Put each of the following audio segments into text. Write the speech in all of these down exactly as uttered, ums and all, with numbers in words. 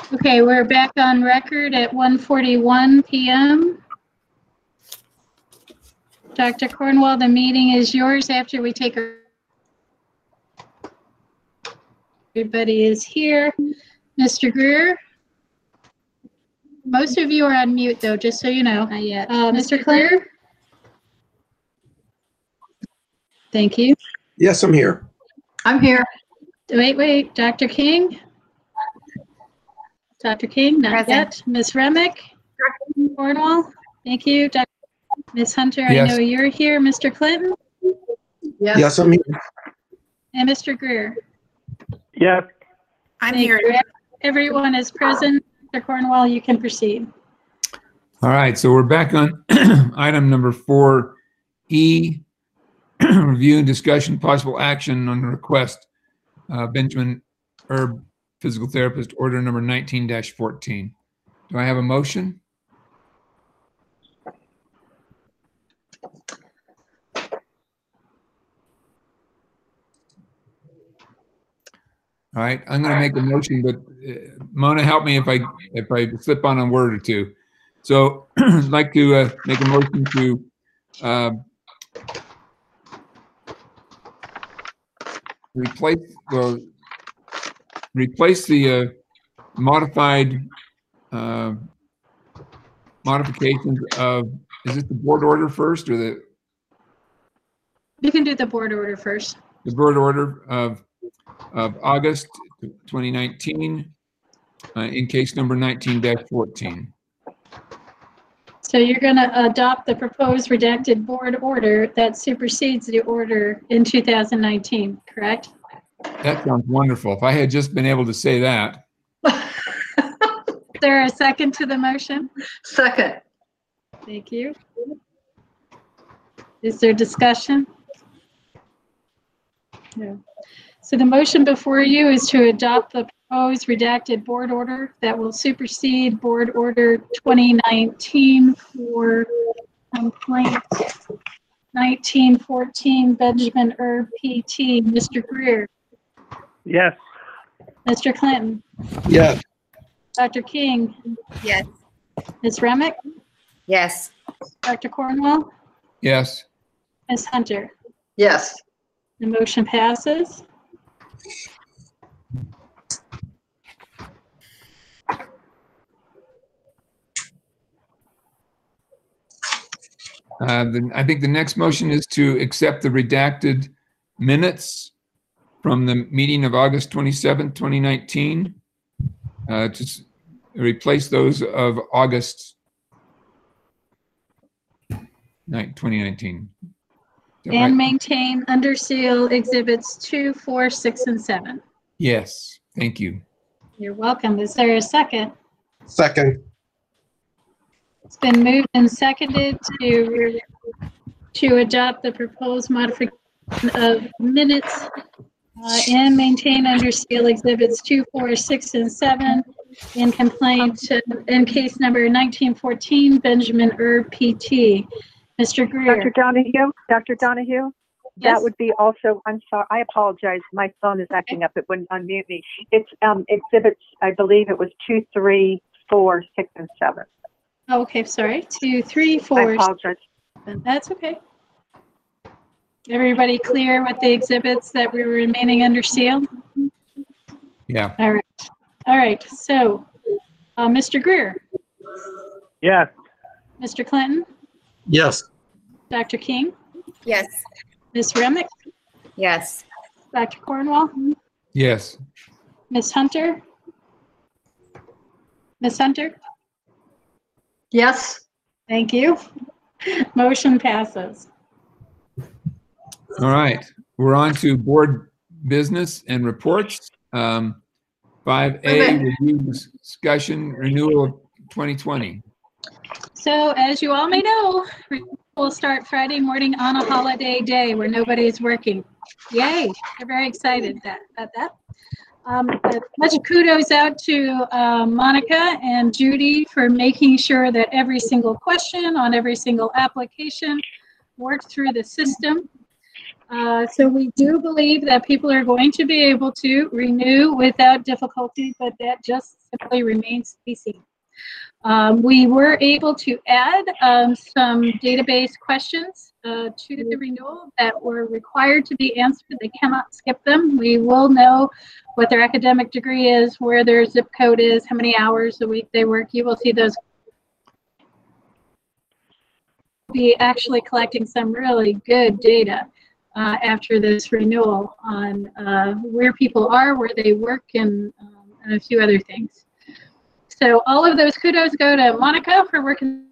Okay, we're back on record at one forty-one p m Doctor Cornwall, the meeting is yours after we take our... Everybody is here. Mister Greer? Most of you are on mute, though, just so you know. Not yet. Uh, Mister Clinton? Thank you. Yes, I'm here. I'm here. Wait, wait, Doctor King? Doctor King, not Present. yet. Miz Remick? Cornwall? Thank you. Doc- Miz Hunter, I Yes. know you're here. Mister Clinton? Yes. Yes, I'm here. And Mister Greer? Yes. I'm Thank here. you. Everyone is present. Mister Cornwall, you can proceed. All right, so we're back on item number four E, review and discussion, possible action on the request, uh, Benjamin Erb, physical therapist, order number nineteen dash fourteen. Do I have a motion? All right, I'm going to make a motion, but uh, Mona, help me if I if I slip on a word or two. So I'd like to uh, make a motion to uh, replace well replace the uh, modified uh, modifications of, is it the board order first or the You can do the board order first. the board order of of August twenty nineteen uh, in case number nineteen dash fourteen. So you're going to adopt the proposed redacted board order that supersedes the order in two thousand nineteen, correct? That sounds wonderful. If I had just been able to say that. Is there a second to the motion? Second. Thank you. Is there discussion? No. So the motion before you is to adopt the proposed redacted board order that will supersede board order twenty nineteen for complaint nineteen fourteen Benjamin Erb P T. Mister Greer? Yes. Mister Clinton? Yes. Doctor King? Yes. Miz Remick? Yes. Doctor Cornwall? Yes. Miz Hunter? Yes. The motion passes. Uh, then I think the next motion is to accept the redacted minutes from the meeting of August twenty-seventh, twenty nineteen. Uh, to s- replace those of August ninth, twenty nineteen. Is that And right? maintain under seal exhibits two, four, six, and seven. Yes, thank you. You're welcome. Is there a second? Second. It's been moved and seconded to, to adopt the proposed modification of minutes uh, and maintain under seal exhibits two, four, six, and seven in complaint uh, in case number nineteen fourteen Benjamin Erb P T. Mister Doctor Greer? Donahue, Doctor Donahue, Yes? that would be also, I'm sorry, I apologize. My phone is acting up. It wouldn't unmute me. It's um, exhibits, I believe it was two, three, four, six, and seven. Okay, sorry. Two, three, I four, apologize. seven. That's okay. Everybody clear with the exhibits that were remaining under seal? Yeah. All right. All right. So, uh, Mister Greer, Yes. Mister Clinton, Yes. Doctor King, Yes. Miz Remick, Yes. Doctor Cornwall, Yes. Miz Hunter, Miz Hunter. Yes. Thank you. Motion passes. All right, we're on to board business and reports. Um, five A, Okay. review discussion renewal of twenty twenty. So, as you all may know, we'll start Friday morning on a holiday day where nobody is working. Yay! We're very excited that, about that. Um, but much kudos out to uh, Monica and Judy for making sure that every single question on every single application worked through the system. Uh, so we do believe that people are going to be able to renew without difficulty, but that just simply remains to be seen. Um, we were able to add um, some database questions uh, to the renewal that were required to be answered. They cannot skip them. We will know what their academic degree is, where their zip code is, how many hours a week they work. You will see those. Be actually collecting some really good data uh, after this renewal on uh, where people are, where they work, and, um, and a few other things. So all of those kudos go to Monica for working,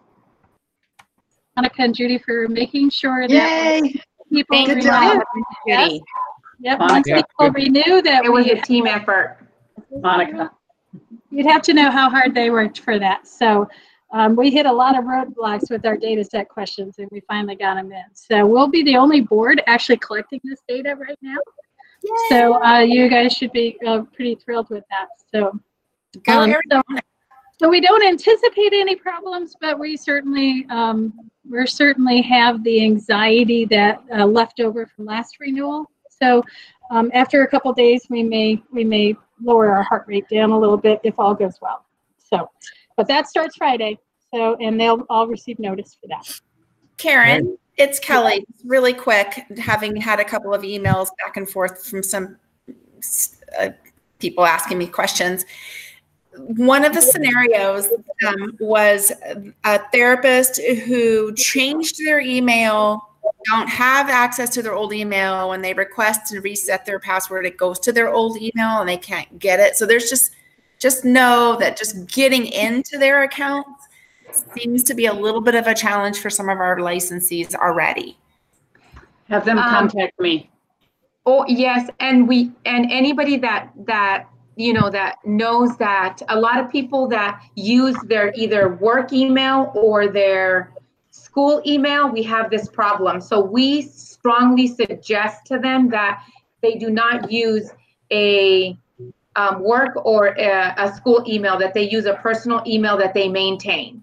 Monica and Judy for making sure that Yay. people Thank renew. you, Yes. Judy. Yep, Monica. once people renew that It was we a team effort. Monica. You'd have to know how hard they worked for that. So um, we hit a lot of roadblocks with our data set questions, and we finally got them in. So we'll be the only board actually collecting this data right now. So uh, you guys should be uh, pretty thrilled with that. So, Go, um, Erin. so, so we don't anticipate any problems, but we certainly um, we certainly have the anxiety that uh, left over from last renewal. So um, after a couple days, we may we may lower our heart rate down a little bit if all goes well. So, but that starts Friday. So, and they'll all receive notice for that. Karen, it's Kelly. Really quick, having had a couple of emails back and forth from some uh, people asking me questions. One of the scenarios um, was a therapist who changed their email, don't have access to their old email. When they request to reset their password, it goes to their old email and they can't get it. So there's just, just know that just getting into their accounts seems to be a little bit of a challenge for some of our licensees already. Have them Um, contact me. Oh, yes, and we, and anybody that, that, you know, that knows that a lot of people that use their either work email or their school email, we have this problem. So we strongly suggest to them that they do not use a um, work or a, a school email, that they use a personal email that they maintain.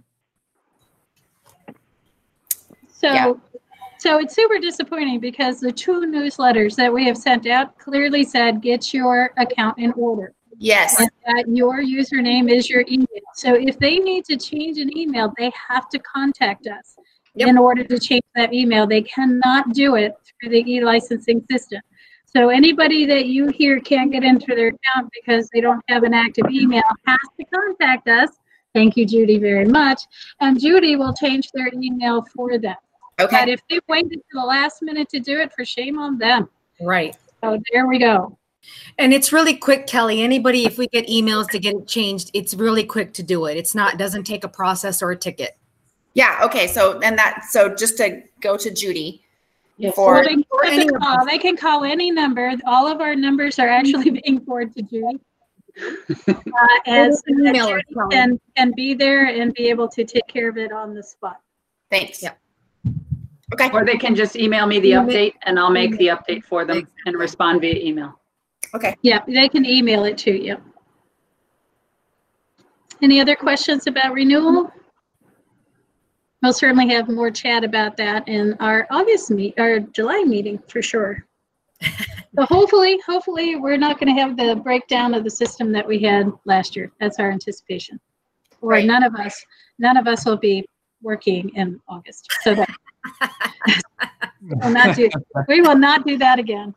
So, Yeah. so it's super disappointing because the two newsletters that we have sent out clearly said, get your account in order. Yes. And that your username is your email. So if they need to change an email, they have to contact us Yep. in order to change that email. They cannot do it through the e-licensing system. So anybody that you hear can't get into their account because they don't have an active email has to contact us. Thank you, Judy, very much. And Judy will change their email for them. But Okay. if they waited to the last minute to do it, for shame on them. Right. So there we go. And it's really quick, Kelly. Anybody, if we get emails to get it changed, it's really quick to do it. It's not, doesn't take a process or a ticket. Yeah. Okay. So, and that, so just to go to Judy Yes. for, Well, they, or they any can of call, them. they can call any number. All of our numbers are actually being forwarded to Judy. Uh, as Or email us, Judy Kelly. can, can be there and be able to take care of it on the spot. thanks. Yeah. Okay. Or they can just email me the update and I'll make the update for them and respond via email. Okay. Yeah, they can email it to you. Any other questions about renewal? We'll certainly have more chat about that in our August meet, our July meeting for sure. So hopefully, hopefully we're not going to have the breakdown of the system that we had last year. That's our anticipation. Or Right. none of us, none of us will be working in August. So that we will not do, we will not do that again.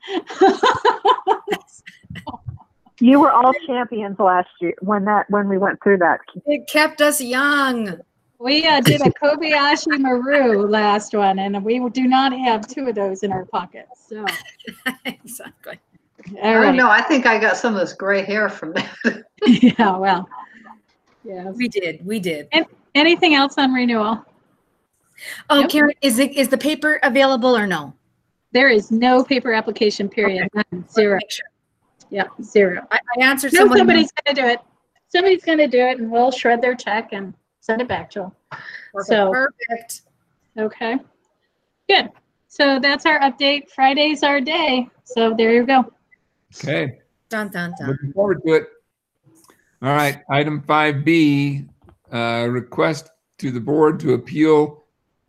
You were all champions last year when that when we went through that. It kept us young. We uh, did a Kobayashi Maru last one, and we do not have two of those in our pockets. So, Exactly. all I don't right. know. I think I got some of this gray hair from that. Yeah, well, yeah. We did. We did. Anything else on renewal? Oh, Yep. Karen, is it, is the paper available or no? There is no paper application period. None. Zero. Make sure. Yeah, zero. I, I answered No, someone. somebody's going to do it. Somebody's going to do it, and we'll shred their check and send it back to them. Perfect. So, Perfect. okay. Good. So that's our update. Friday's our day. So there you go. Okay. Dun, dun, dun. Looking forward to it. All right, item five B, uh, request to the board to appeal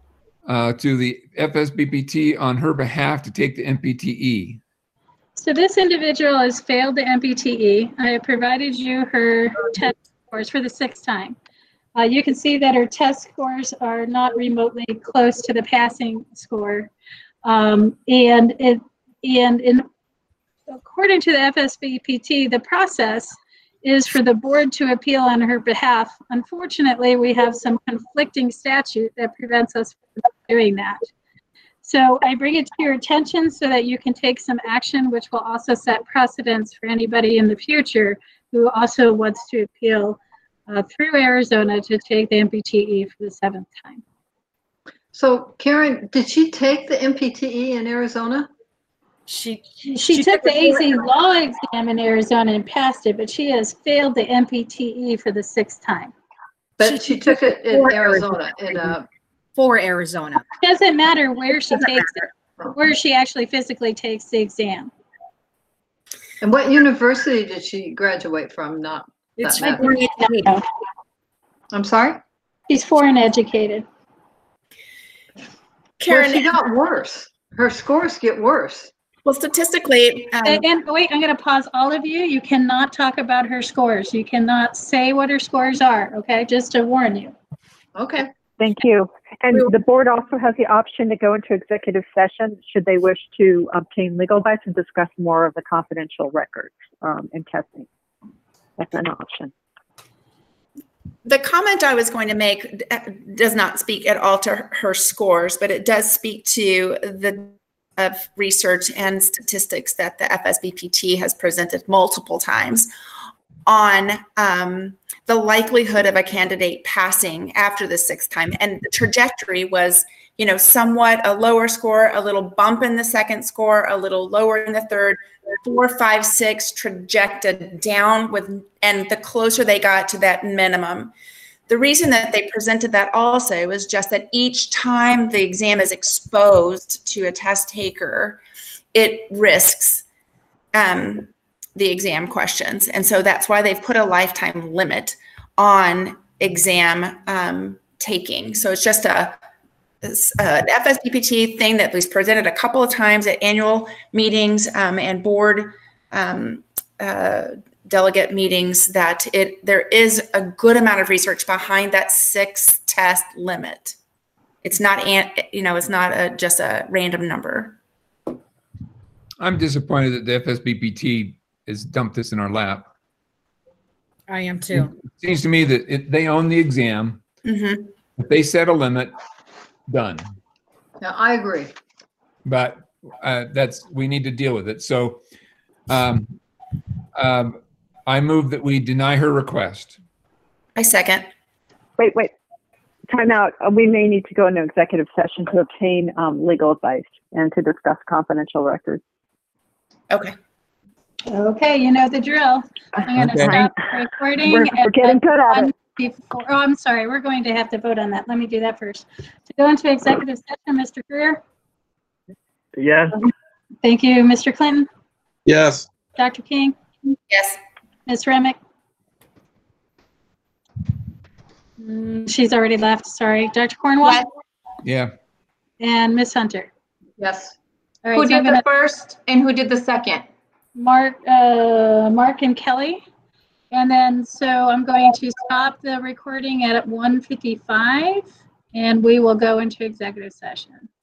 uh, to the F S B P T on her behalf to take the M P T E. So this individual has failed the M P T E. I have provided you her test scores for the sixth time. Uh, you can see that her test scores are not remotely close to the passing score. Um, and it, and in, according to the F S B P T, the process is for the board to appeal on her behalf. Unfortunately, we have some conflicting statute that prevents us from doing that. So I bring it to your attention so that you can take some action, which will also set precedents for anybody in the future who also wants to appeal uh, through Arizona to take the M P T E for the seventh time. So Karen, did she take the M P T E in Arizona? She, She, she took the A Z law exam in Arizona and passed it, but she has failed the M P T E for the sixth time. But she, she took it in Arizona, in a for Arizona. It doesn't matter where she takes it, where she actually physically takes the exam. And what university did she graduate from? Not It's that foreign matters. educated. I'm sorry? She's foreign educated. Karen, Karen, she got worse. Her scores get worse. well, statistically, um, And, and wait, I'm going to pause all of you. You cannot talk about her scores. You cannot say what her scores are, okay? Just to warn you. Okay. Thank you. And the board also has the option to go into executive session should they wish to obtain legal advice and discuss more of the confidential records um, and testing. That's an option. the comment I was going to make does not speak at all to her scores, but it does speak to the of research and statistics that the F S B P T has presented multiple times on um, the likelihood of a candidate passing after the sixth time. And the trajectory was, you know, somewhat a lower score, a little bump in the second score, a little lower in the third, four, five, six trajected down with, and the closer they got to that minimum. The reason that they presented that also was just that each time the exam is exposed to a test taker, it risks um, the exam questions. And so that's why they've put a lifetime limit on exam um, taking. So it's just a, an F S B P T thing that was presented a couple of times at annual meetings um, and board um, uh, delegate meetings, that it there is a good amount of research behind that six test limit. It's not, you know, it's not a, just a random number. I'm disappointed that the F S B P T has dumped this in our lap. I am too. It seems to me that it, they own the exam. Mm-hmm. If they set a limit, done. Now, I agree. But uh, that's, we need to deal with it. So um, um, I move that we deny her request. I second. Wait, wait. Time out. Uh, We may need to go into executive session to obtain um, legal advice and to discuss confidential records. Okay. Okay, you know the drill. I'm going to Okay. stop recording. We're, we're getting good at it. Before, oh, I'm sorry. We're going to have to vote on that. Let me do that first. To go into executive session, Mister Greer. Yes. Thank you, Mister Clinton. Yes. Doctor King. Yes. Miz Remick. Mm, she's already left. Sorry. Doctor Cornwall. Yes. Yeah. And Miz Hunter. Yes. All right. Who so I'm did gonna- the first and who did the second? Mark, uh, Mark and Kelly. And then, so I'm going to stop the recording at one fifty-five and we will go into executive session.